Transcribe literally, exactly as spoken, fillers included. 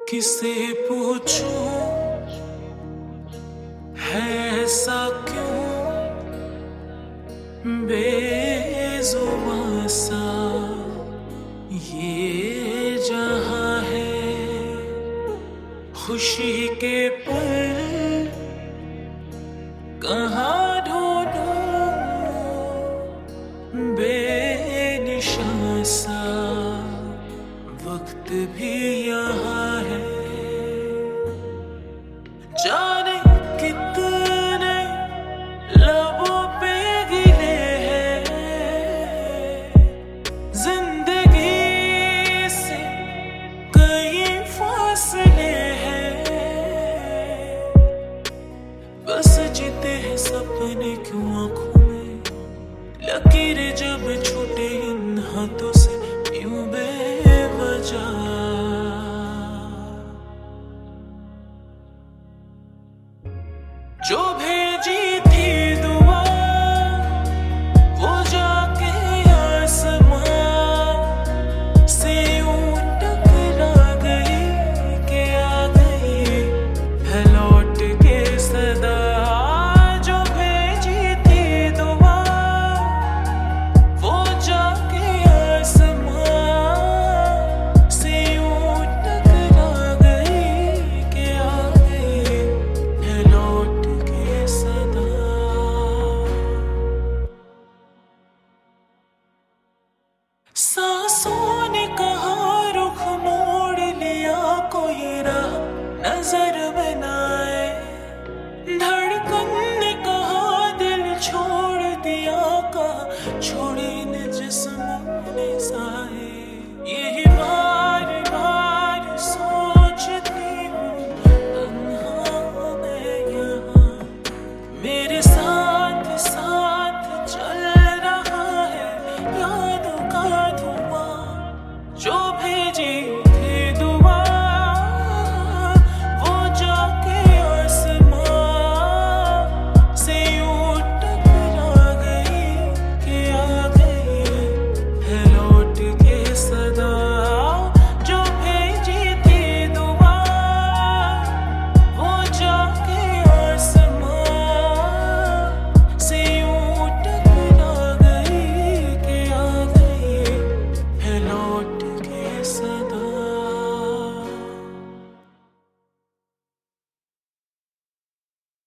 किसे पूछूं है ऐसा क्यों बेजुबां सा ये जहां है। खुशी के पल कहाँ ढूंढूं बेनिशां सा वक्त भी यहाँ है। जाने कितने लबों पे गिले हैं जिंदगी से कई फासले हैं। बस जीते हैं सपने क्यों आंखों में लकीरें जब छूटे इन हाथों से यूं बेवजह। जो भेजी थी दुआ वो जाके आसमां से यूं टकरा गई कि आ गई है लौट के सदा। जो भेजी थी दुआ वो जाके आसमां से यूं टकरा गई कि आ गई है लौट सांसों ने कहा रुख मोड़ लिया कोई राह नजर में न आए। धड़कन ने कहा दिल छोड़ दिया का छोड़